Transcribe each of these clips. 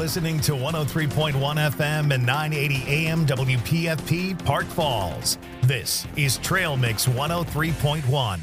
listening to 103.1 FM and 980 AM WPFP Park Falls. This is Trail Mix 103.1.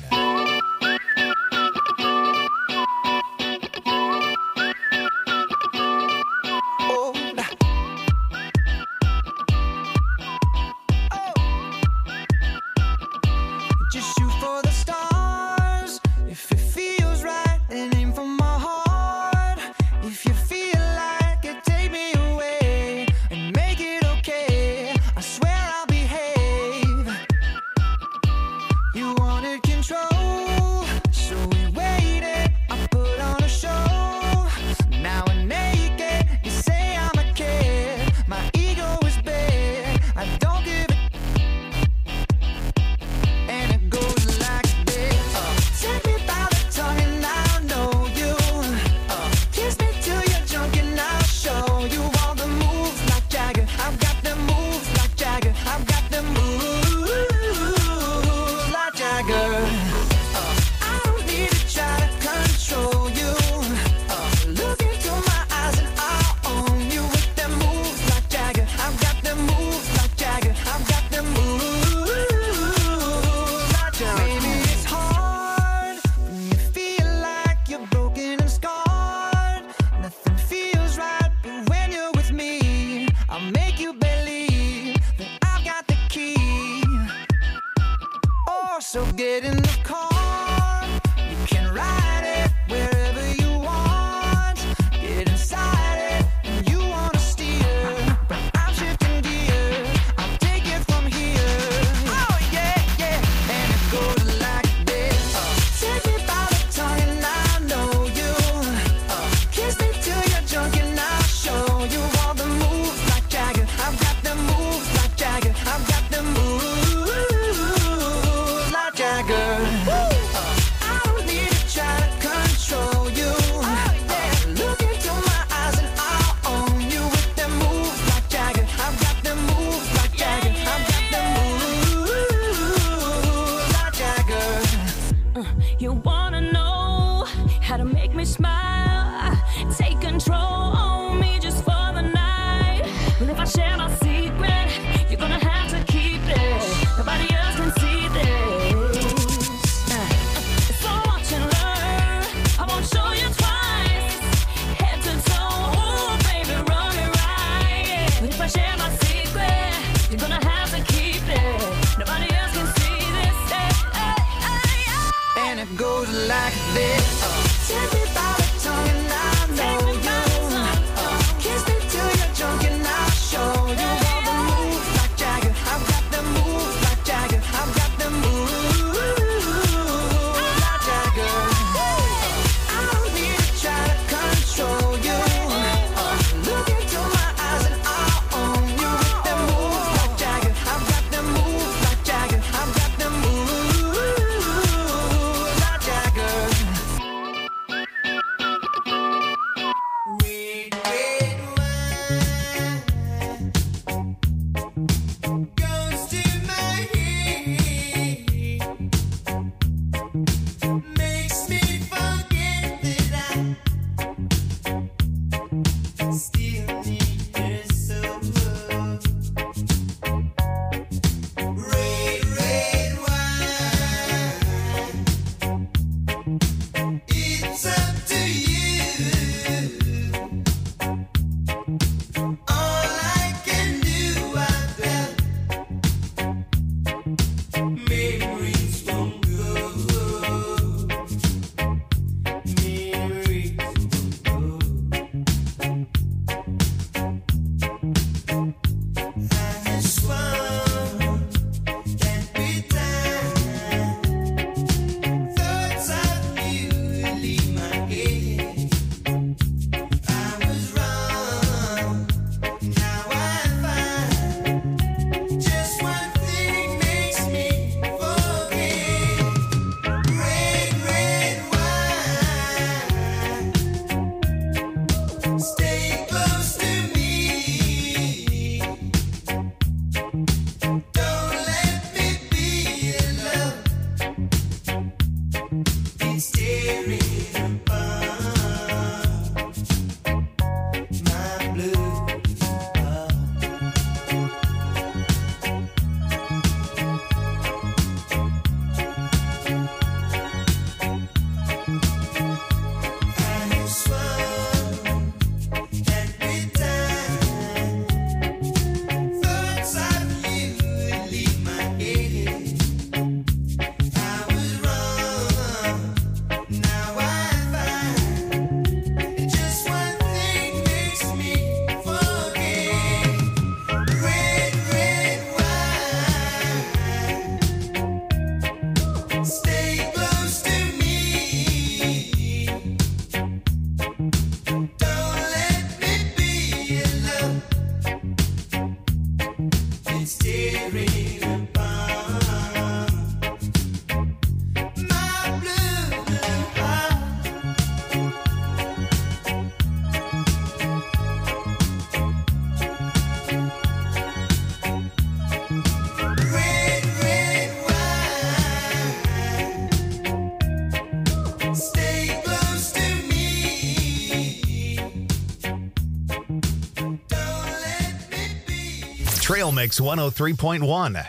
Trail Mix 103.1.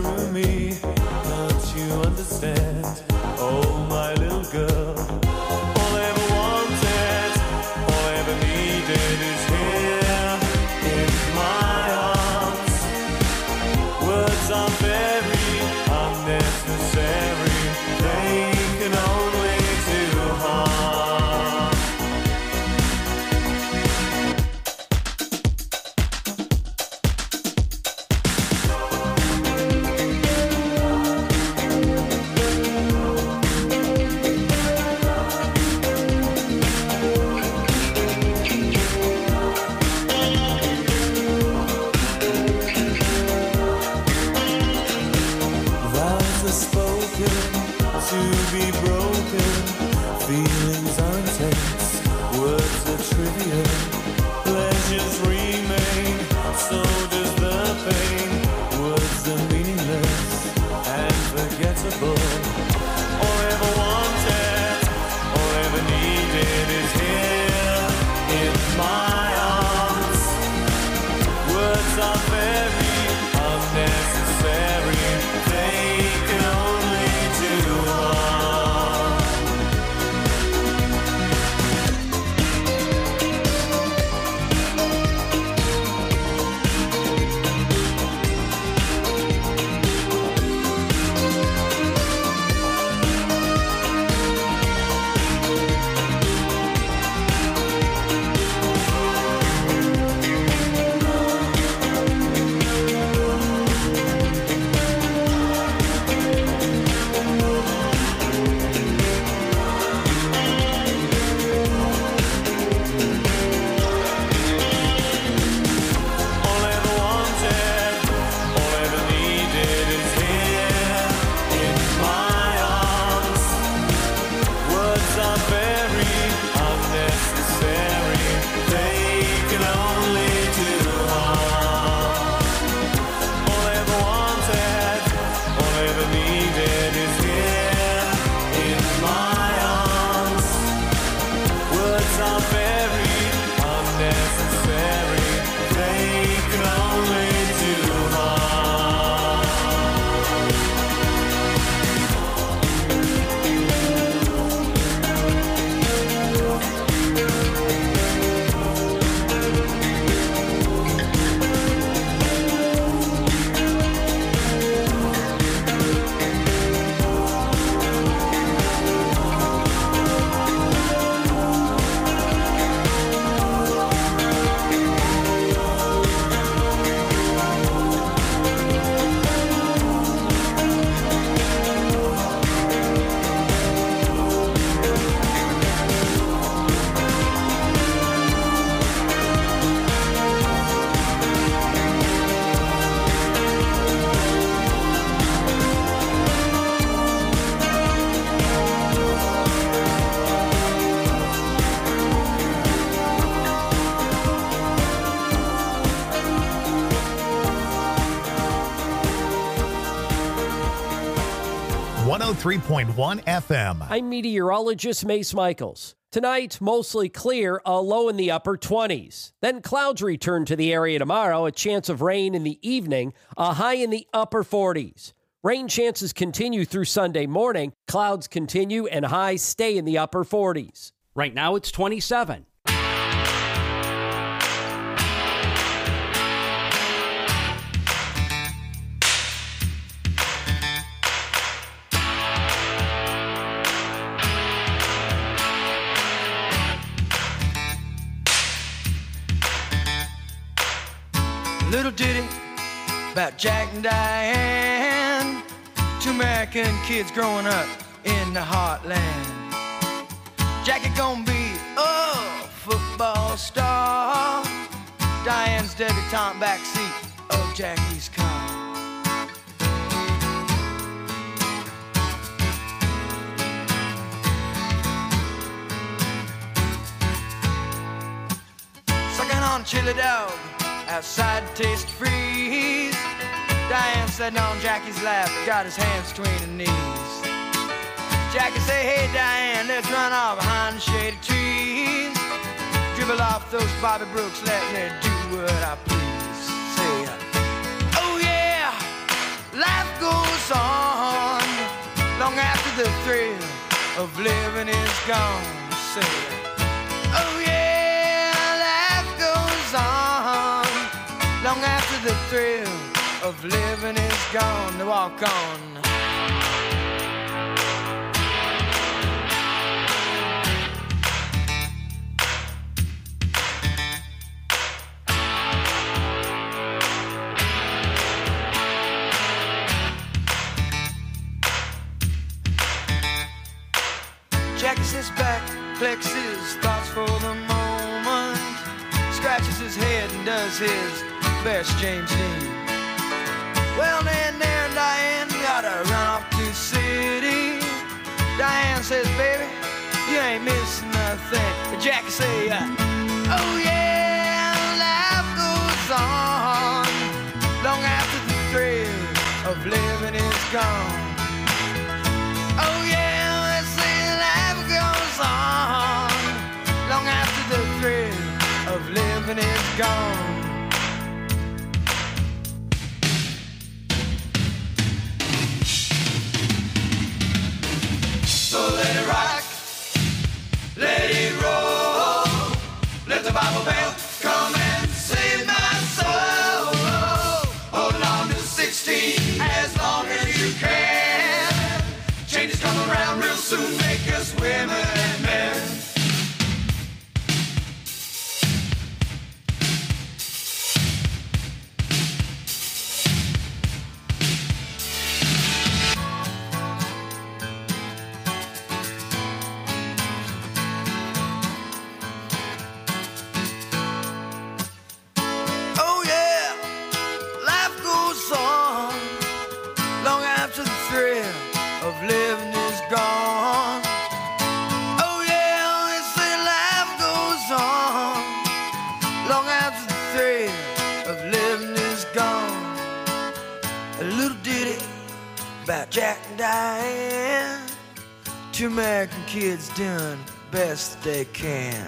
through me. Don't you understand? Oh, my little girl. All I ever wanted, all I ever needed is here in my arms. Words are very unnecessary. They can only do harm. Vows are spoken to be broken. Feelings are intense. Words are trivial. Pleasures remain. So does the pain. Words are meaningless and forgettable. All I ever wanted, all I ever needed is here in my arms. Words are very unnecessary. They can only do harm. All I ever wanted, all I ever needed is here in my arms. Words are very unnecessary. They can only do harm. All I ever wanted, all I ever needed is here in my arms. Words are very unnecessary. They can only do harm. .1 FM. I'm meteorologist Mace Michaels. Tonight, mostly clear, a low in the upper 20s. Then clouds return to the area tomorrow, a chance of rain in the evening, a high in the upper 40s. Rain chances continue through Sunday morning. Clouds continue and highs stay in the upper 40s. Right now it's 27. Little ditty about Jack and Diane, two American kids growing up in the heartland. Jackie gonna be a football star, Diane's debutante backseat of Jackie's car. Sucking on a chili dog outside the Taste Freeze. Diane sitting on Jackie's lap, got his hands between her knees. Jackie say, hey Diane, let's run off behind the shady trees. Dribble off those Bobby Brooks, let me do what I please. Say, oh yeah, life life goes on long after the thrill of living is gone. Say, oh yeah, life goes on long after the thrill of living is gone. To walk on. Jackie sits back, flexes thoughts for the moment, scratches his head and does his best James Dean. Well, then there Diane gotta run off to the city. Diane says, baby, you ain't missing nothing. But Jackie say, oh yeah, life goes on long after the thrill of living is gone. Oh yeah, let's say life goes on long after the thrill of living is gone. So let it rock, let it roll, let the Bible belt come and save my soul. Hold on to 16 as long as you can. Changes come around real soon, make us women and men. Oh yeah, life goes on long after the thrill of living is gone. Oh yeah, they say life goes on long after the thrill of living is gone. A little ditty about Jack and Diane, two American kids doing the best they can.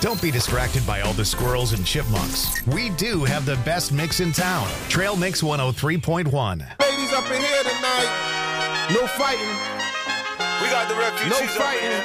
Don't be distracted by all the squirrels and chipmunks. We do have the best mix in town. Trail Mix 103.1. Ladies up in here tonight. No fighting. We got the refugees. No fighting.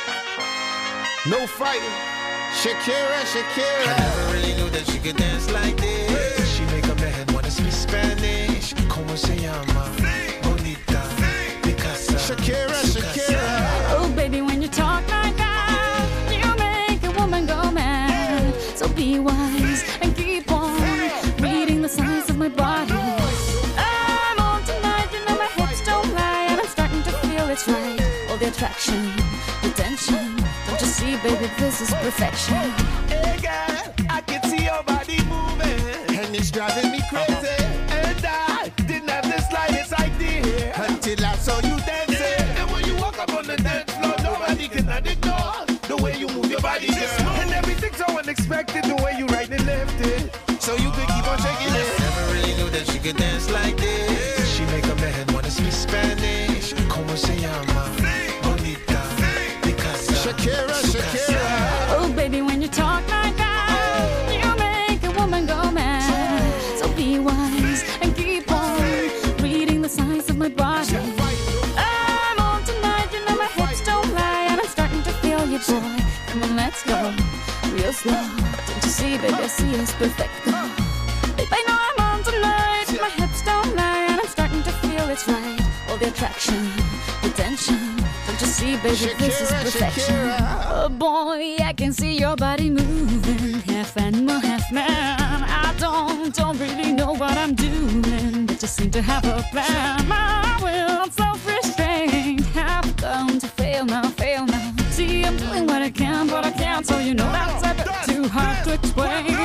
No fighting. Shakira, Shakira. I never really knew that she could dance like this. She make a man wanna speak Spanish. Como se llama? Bonita. Picasa. Shakira, Shakira. Oh, baby, when you talk like that, you make a woman go mad. So be wise and keep on reading the signs of my body. I'm on tonight, you know my hips don't lie, and I'm starting to feel it's right. All the attraction, the tension. Don't you see, baby, this is perfection. Hey, girl, I can see your body moving, and it's driving me crazy. And I didn't have the slightest idea until I saw you dancing. And when you walk up on the dance floor, nobody can ignore the way you move your body, girl. And everything's so unexpected, the way you right and left it. So you could keep on shaking it. Never really knew that she could dance like this. She make a man wanna speak Spanish. Como se llama? Bonita. Picasa. Shakira, Shakira. Oh, baby, when you talk like that, you make a woman go mad. So be wise and keep on reading the signs of my body. I'm on tonight, you know my hips don't lie, and I'm starting to feel you, boy. Come on, let's go real slow. Don't you see, baby, I see it's perfect. Babe, I know I'm on tonight. My hips don't lie, and I'm starting to feel it's right. All the attraction, the tension. Don't you see, baby, this is perfection. Oh boy, I can see your body moving, half animal, half man. I don't really know what I'm doing, but just seem to have a plan. My will, self-restraint, have come to fail now, fail now. See, I'm doing what I can, but I can't, so you know that's a bit too hard to explain.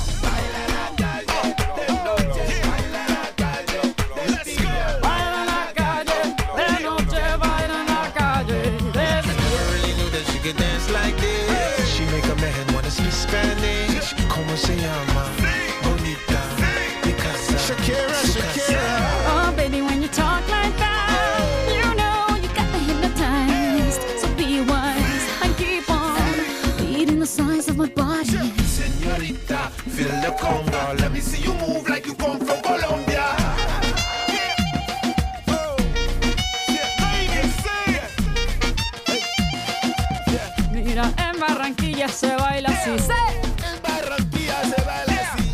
Could dance like this. She make a man wanna speak Spanish. Como se llama? Bonita. Picasa. Shakira, Shakira. Oh, baby, when you talk like that, you know you got me hypnotized. So be wise and keep on reading the signs of my body. Señorita, feel the conga. Let me see you move like you come from Colombia. Mira, en Barranquilla se baila así. En Barranquilla se baila así.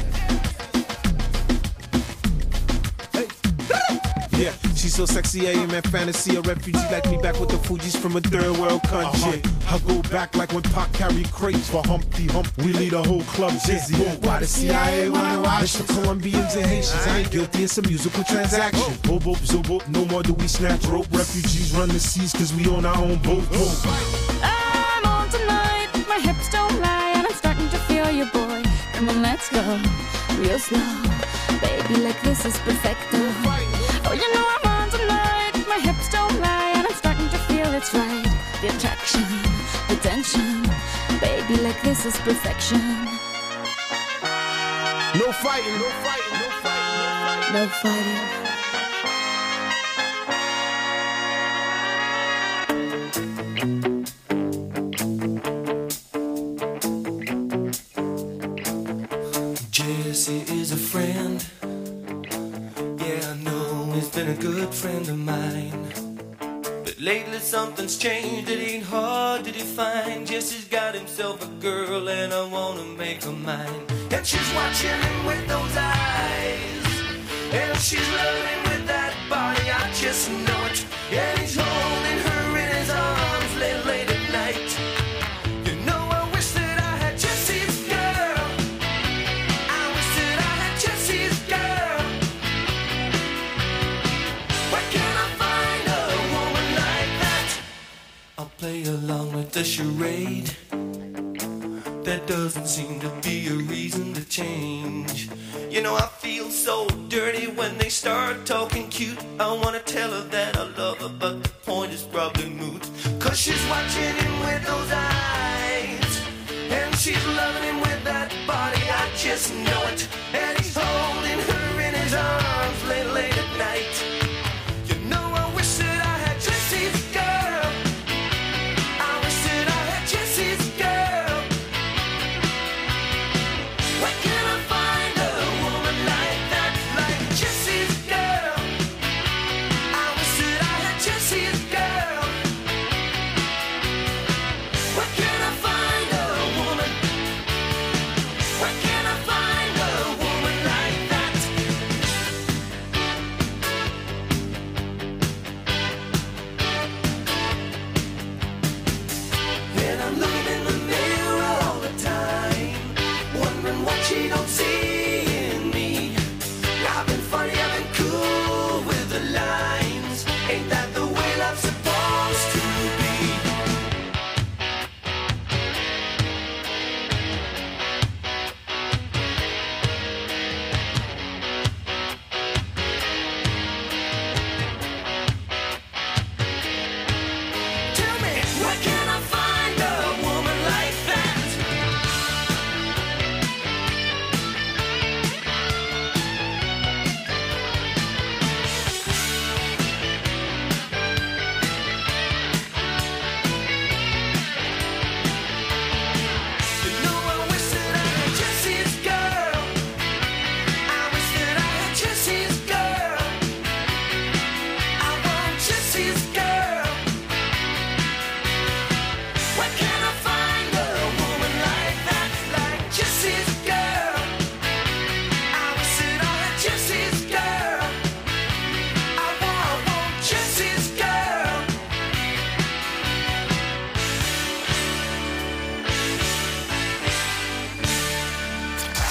Yeah, she's so sexy, I am in fantasy. A refugee like me back with the Fugees from a third world country. I go back like when Pac carried crates for Humpty Hump. We lead a whole club dizzy. Why the CIA wanna watch? It's the Colombians and Haitians. I ain't guilty, it's a musical transaction. Bobo, zobo, no more do we snatch rope. Refugees run the seas cause we own our own boat. I'm on tonight, my hips don't lie, and I'm starting to feel you, boy. Come on, let's go real slow. Baby, like this is perfecto. Oh, you know I'm on tonight, my hips don't lie, and I'm starting to feel it's right. The attraction, the tension. Baby, like this is perfection. No fighting, no fighting, no fighting, No fighting. Jesse is a friend. Yeah, I know he's been a good friend of mine. But lately something's changed, it ain't hard to define. Jesse's got himself a girl and I wanna make her mine. And she's watching him with those eyes, and she's loving with that body, I just know it. And he's holding her in his arms late at night. You know I wish that I had Jesse's girl. I wish that I had Jesse's girl. Where can I find a woman like that? I'll play along with the charade. There doesn't seem to be a reason to change. You know I feel so dirty when they start talking cute. I wanna tell her that I love her, but the point is probably moot. Cause she's watching him with those eyes, and she's loving him with that body, I just know it. And he's holding her in his arms late at night. You know I wish that I had Jesse's girl. I wish that I had Jesse's girl.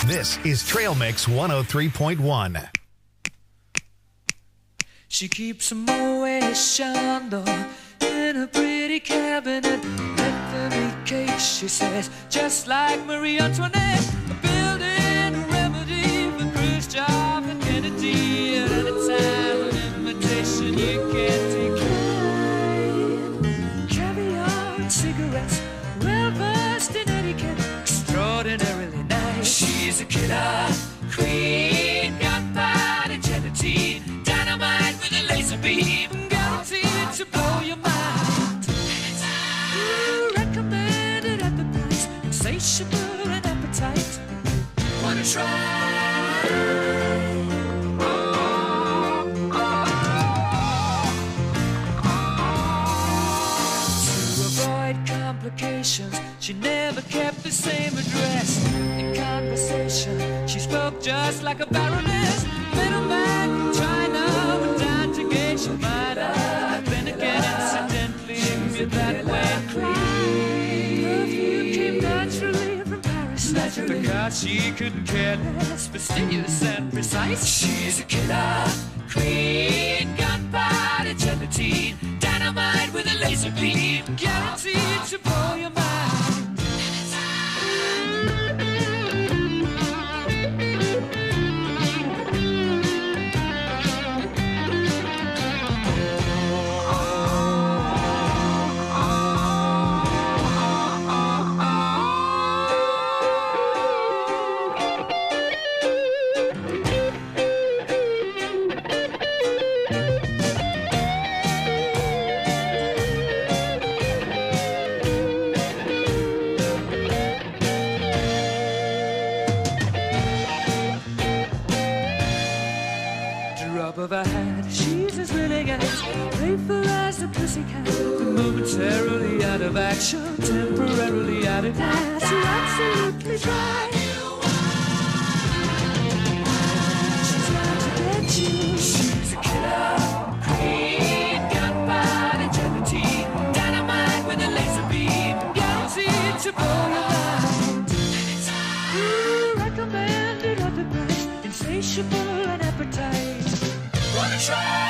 This is Trail Mix 103.1. She keeps a Moet Chandon in a pretty cabinet. Let them eat cake, she says, just like Marie Antoinette. Building a remedy for Khrushchev and Kennedy. At any time, an invitation you can't decline. Caviar and cigarettes, well versed in etiquette, extraordinarily nice. She's a killer queen, gunpowder gelatine, dynamite with a laser beam, guaranteed to blow your mind. Recommended at the price, insatiable and appetite. Wanna try? To avoid complications, she never kept the same address. In conversation, she spoke just like a baroness. Middleman from China went down to gauge your might have been again incidentally with that way clean. Perfume came naturally from Paris, because she couldn't care less, fastidious and precise. She's a killer queen, gunpowder gelatine, dynamite with a laser beam, guaranteed to blow your mind. Of her hat, she's as willing as playful as the pussycat, momentarily out of action, temporarily out of gas. You're absolutely dry. She's out to get you. She's a killer queen, gunpowder gelatine, dynamite with a laser beam, guaranteed to blow your mind. Recommended at the price, insatiable and appetite. Wanna try?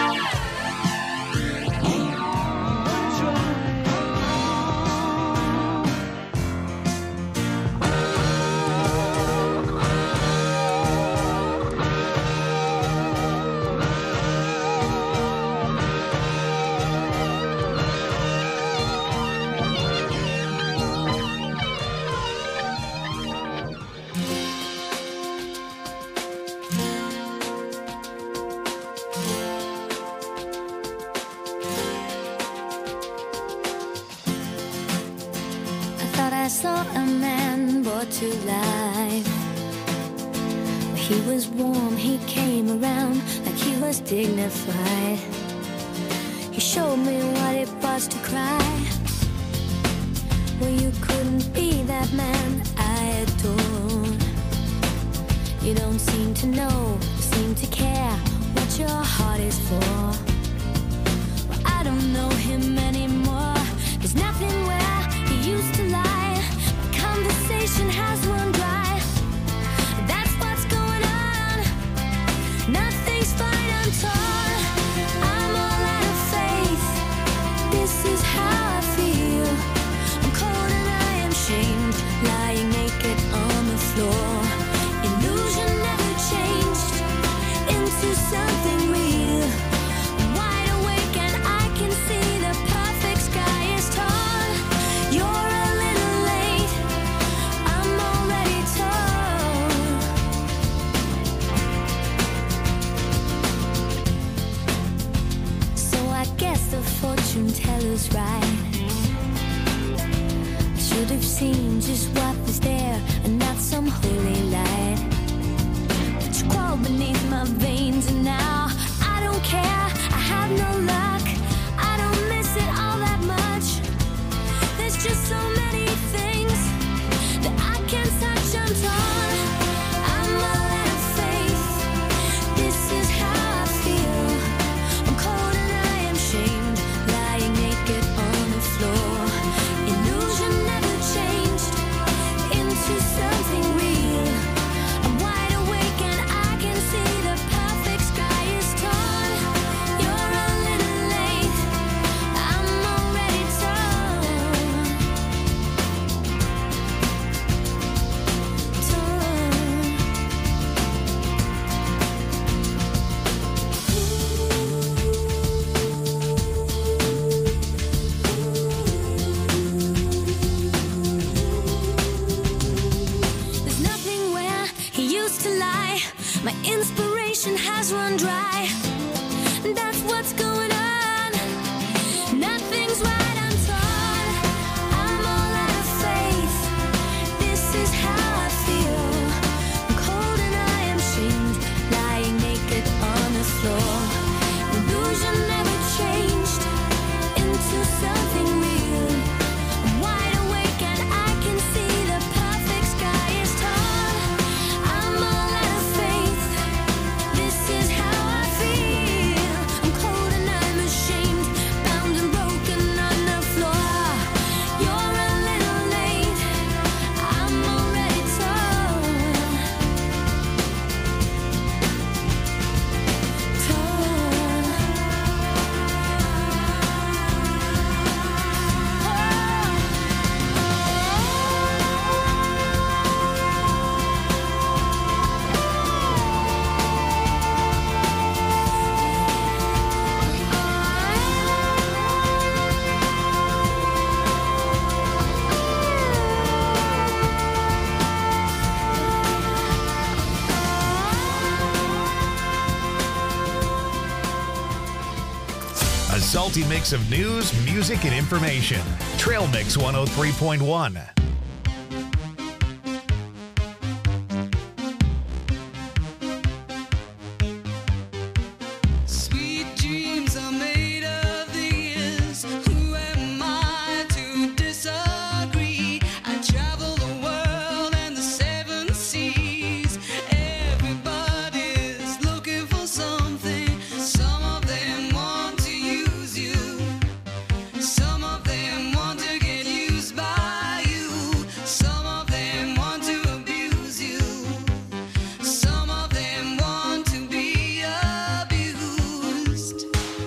saw a man brought to life. He was warm, he came around like he was dignified. He showed me what it was to cry. Well, you couldn't be that man I adored. You don't seem to know, seem to care what your heart is for. Well, I don't know him anymore. There's nothing where he used to lie. My conversation has run dry. That's what's going on. Nothing's fine, I'm torn. I'm all out of faith. This is how I feel. I'm cold and I am shamed, lying naked on the floor. Illusion never changed into something real. I'm wide awake and I can see the perfect sky is torn. You're a little late, I'm already torn. So I guess the fortune teller's right. I should have seen just what was there and not some holy light. But you crawled beneath my veins and now I don't care. I have no luck. I don't miss it all that much. There's just so many things that I can't touch. I'm torn. I'm all out of faith. This is how I feel. I'm cold and I am shamed, lying naked on the floor. Illusion never changed into something real. wells run dry. That's what's going on. Nothing's right, I'm torn. I'm all out of faith. This is how I feel. I'm cold and I am shamed, lying naked on the floor. Illusion never changed into something real. I'm wide awake and I can see the perfect sky is torn. I'm all out of faith. This is how I feel. I'm cold and I'm ashamed, bound and broken on the floor. You're a little late. I'm already torn. A salty mix of news, music, and information. Trail Mix 103.1. Sweet dreams are made of these. Who am I to disagree? I travel the world and the seven seas. Everybody's looking for something. Some of them want to use you. Some of them want to get used by you. Some of them want to abuse you. Some of them want to be abused.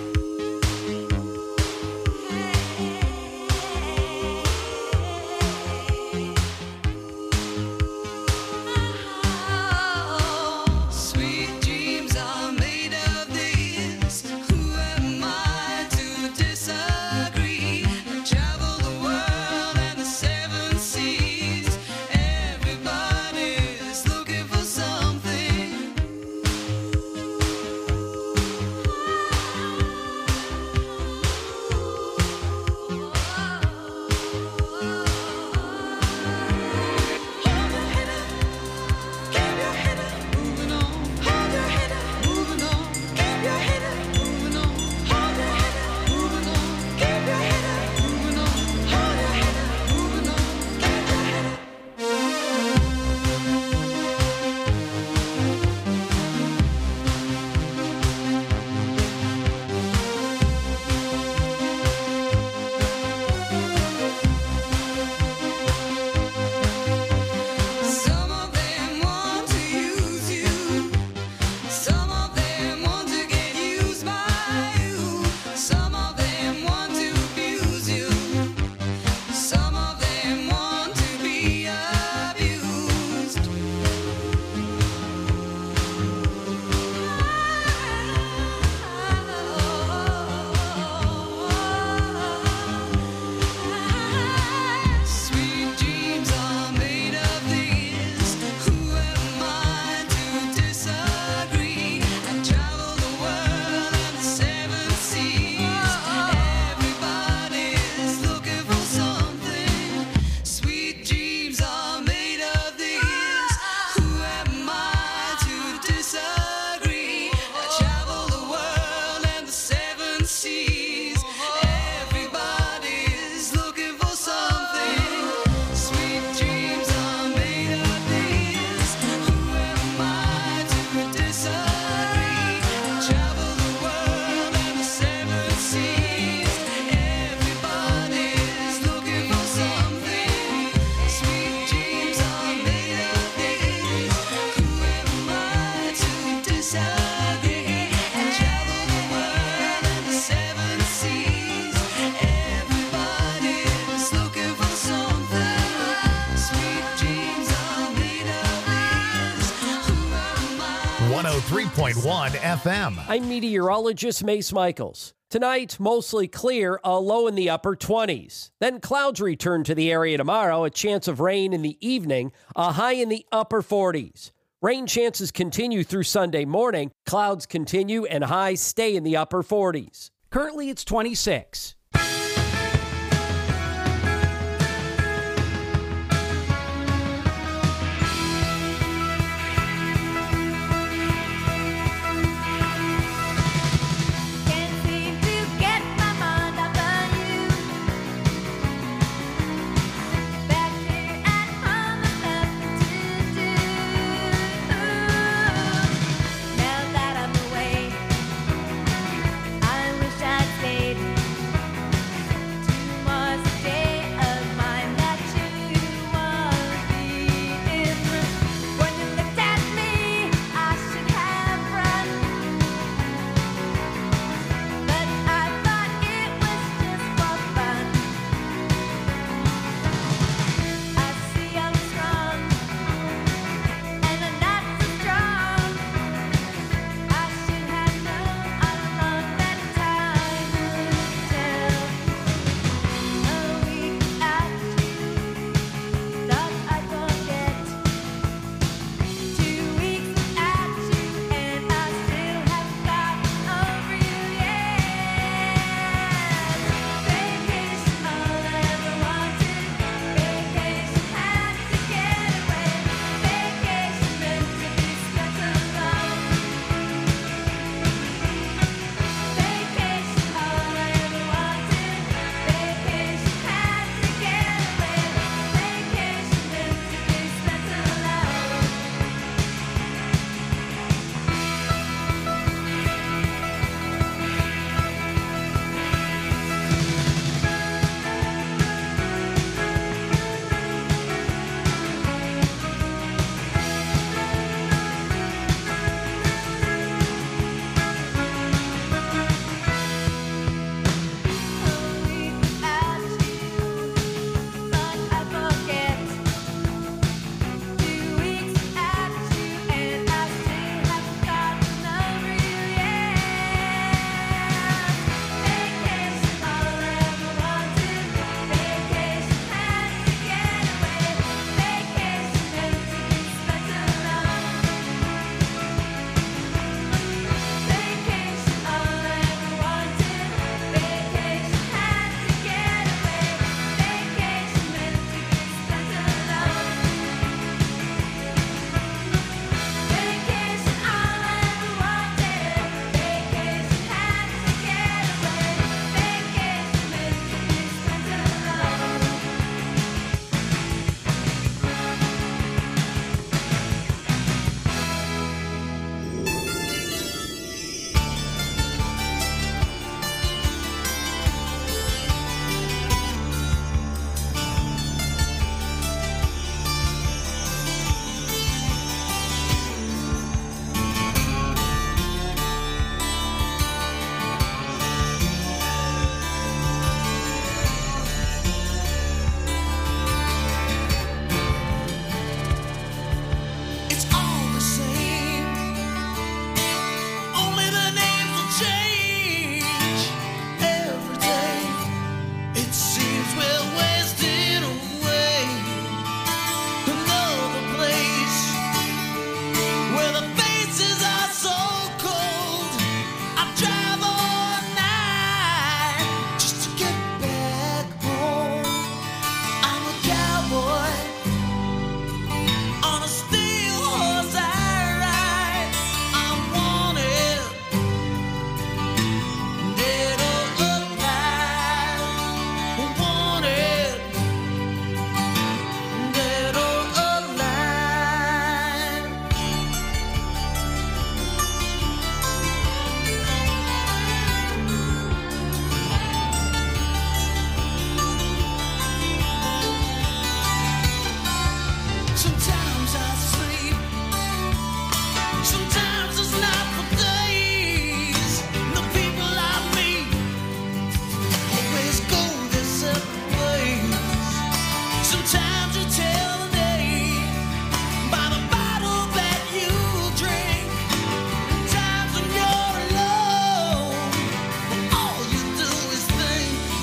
Sweet dreams are made of these. Who am I to disagree? I travel the world and the seven seas. Everybody's looking for something. Hold your head up, keep your head up, moving on. Hold your head up, moving on. Keep your head up, moving on. Hold your head up, moving on. Keep your head up, moving on. Hold your head up, moving on. Keep your head up. Some of them want to use you. Some of them want to get used by you. Some of them want to abuse you. Some of them want to be abused. Sweet dreams are made of these. Who am I to disagree? I travel the world and the seven seas. Everybody's looking for something. Sweet dreams are made of these. Who am I to disagree? I travel the world and the seven seas. Everybody's looking for something. Sweet dreams are made of these. Who am I to disagree? I travel the world and the seven seas. Everybody's looking for something. Sweet dreams are made of these. Who am I to disagree? I travel the world and the seven seas. Everybody's looking for something. Sweet dreams are made of these. Who am I? 103.1 FM. I'm meteorologist Mace Michaels. Tonight, mostly clear, a low in the upper 20s. Then clouds return to the area tomorrow, a chance of rain in the evening, a high in the upper 40s. Rain chances continue through Sunday morning. Clouds continue and highs stay in the upper 40s. Currently, it's 26.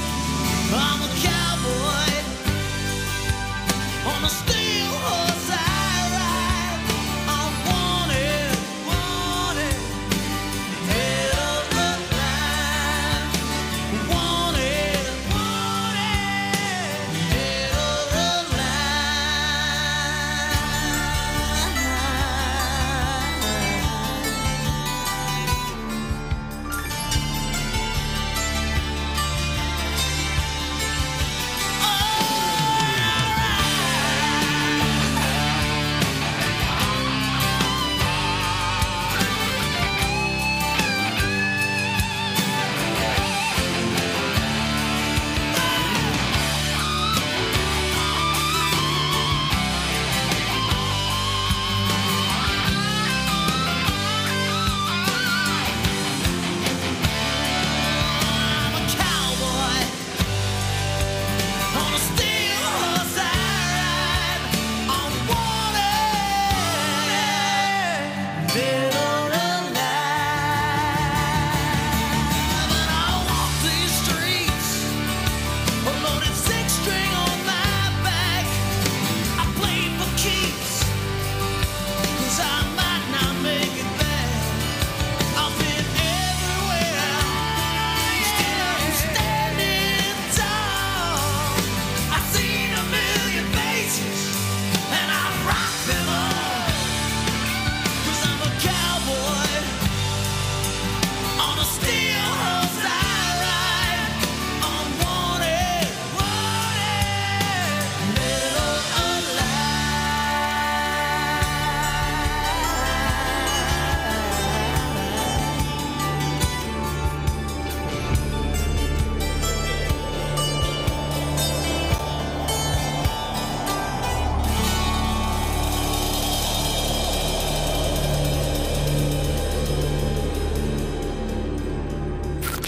I'm a cowboy on a steel horse.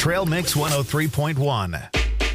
Trail Mix 103.1.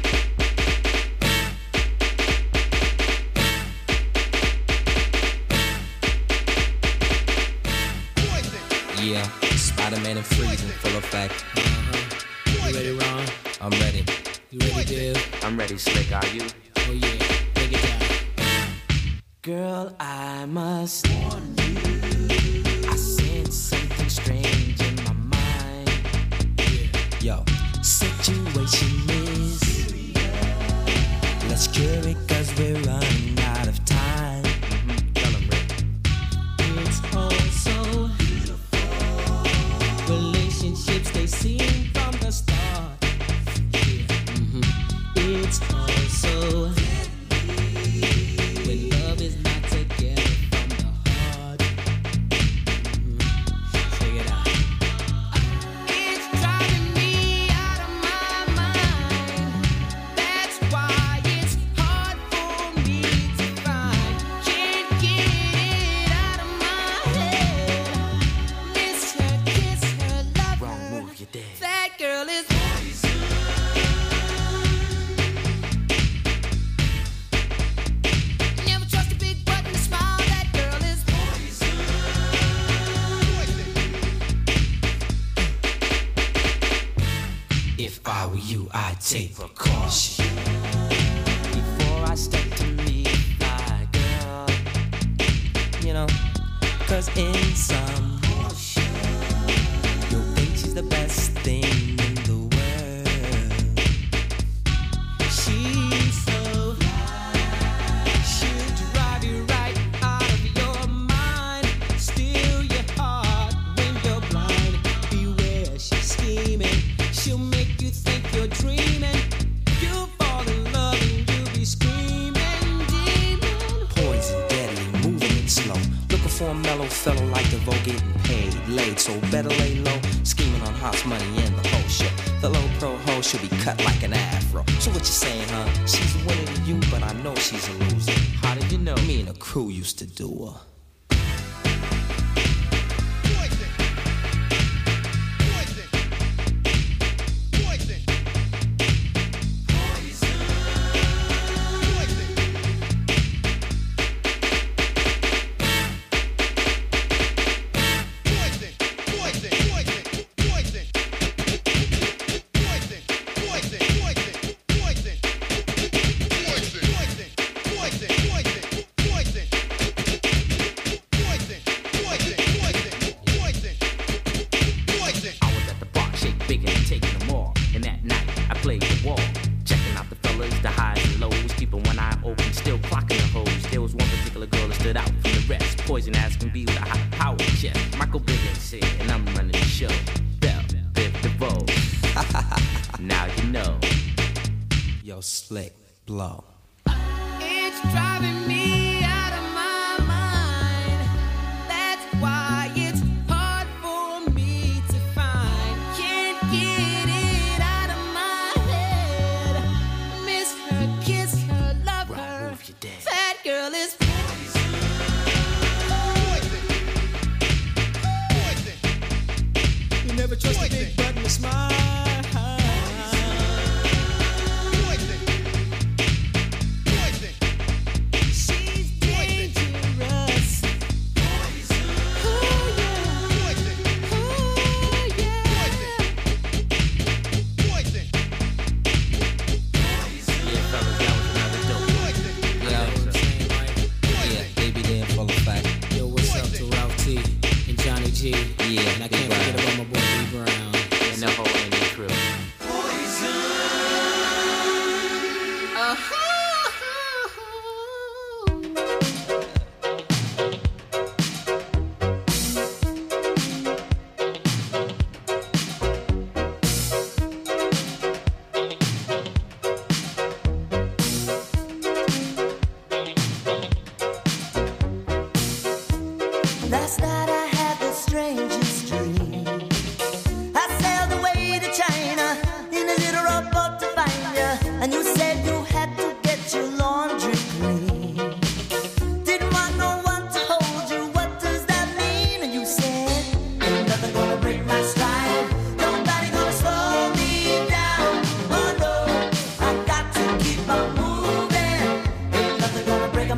Yeah, Spider-Man and Freeze in full effect. You ready, Ron? I'm ready. You ready, Dave? I'm ready, Slick. Are you? Oh yeah, take it down. Girl, I must warn you. I sense something strange in my mind. Yo, Situation is let's cure it 'cause we're running out of time. Tell him, Rick. It's all so beautiful. Relationships they seem from the start. It's all so when love is not together from the heart. Check it out. It's driving me out of my mind. That's why it's hard for me to find. Can't get it out of my head. Miss her, kiss her, love Wrong her. move, you're dead. That girl is never trust a big button to smile. That girl is If I were you, I'd take precaution before I step to meet my girl. You know, 'cause in some you'll think she's the best thing in the world. She's so she'll drive you right out of your mind, steal your heart when you're blind. Beware, she's scheming. She'll make you think you're dreaming. You'll fall in love and you'll be screaming, demon. poison, deadly, moving it slow. Looking for a mellow fellow like DeVoe, getting paid, laid, so better lay low. Scheming on Hot's money and the whole show. The low pro hoe should be cut like an afro. So what you saying, huh? She's a winner to you, but I know she's a loser. How did you know? Me and the crew used to do her. I was at the bar, shake big and taking them all. And that night, I played the wall. Checking out the fellas, the highs and lows. Keeping one eye open, still clocking the hoes. There was one particular girl that stood out from the rest. Poison as can be with a high power chest. Michael Biggins here, and I'm running the show. Bell, Biv DeVoe. Now you know. Yo, Slick, blow. It's driving me out of my mind. That's why it's hard for me to find. Can't get it out of my head. Miss her, kiss her, love her. Move, you're dead. That girl is you never trust a big button to smile.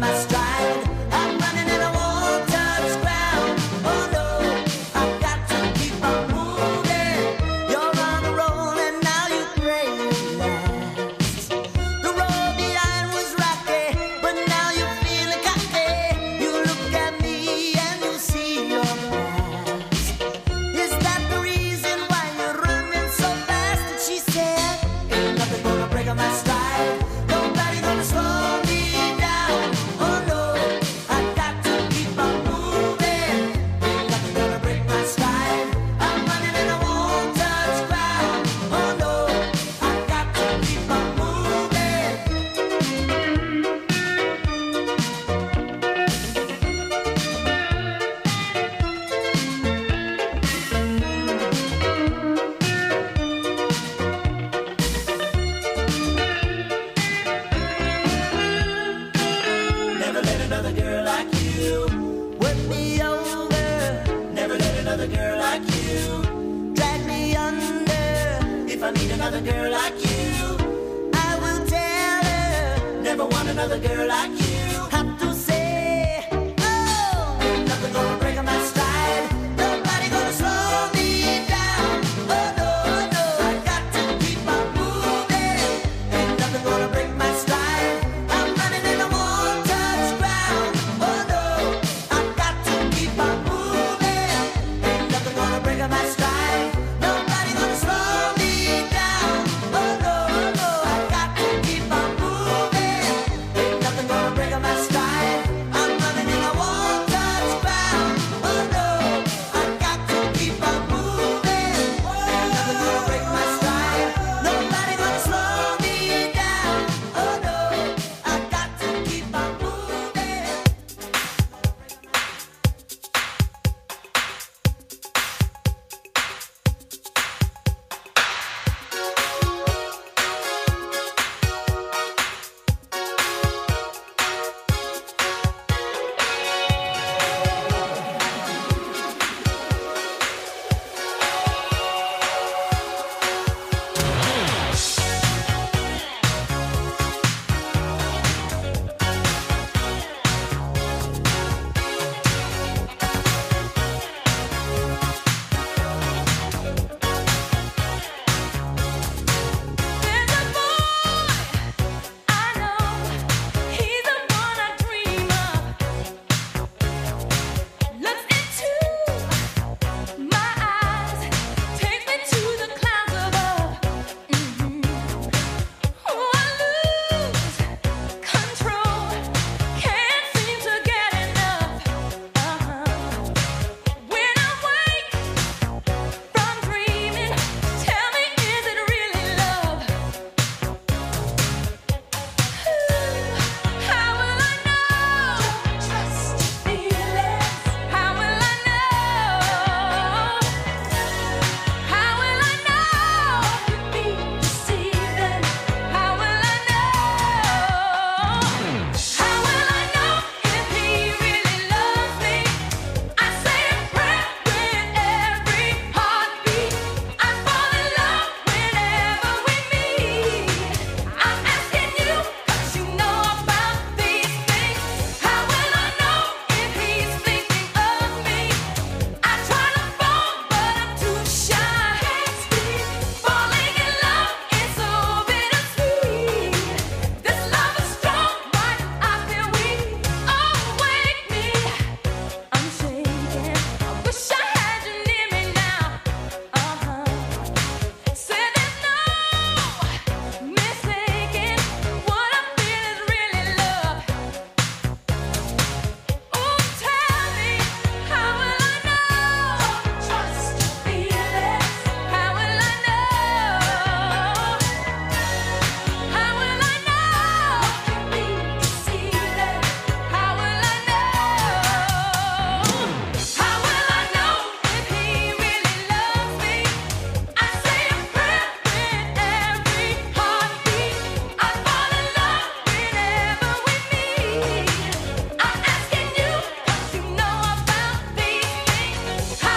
my stride. I'm running and I won't touch ground. Oh no, I've got to keep on moving. You're on a roll and now you pray you last. The road behind was rocky, but now you're feeling cocky. You look at me and you see your past. Is that the reason why you're running so fast? And she said, ain't nothing gonna break on my stride. Nobody gonna slow me down. Oh no, I got to keep on moving. Ain't nothing gonna break my stride. I'm running and I won't touch ground. Oh no, I got to keep on moving. Never let another girl like you work me over. Never let another girl like you drag me under. If I meet another girl like you, I will tell her. Never want another girl like you.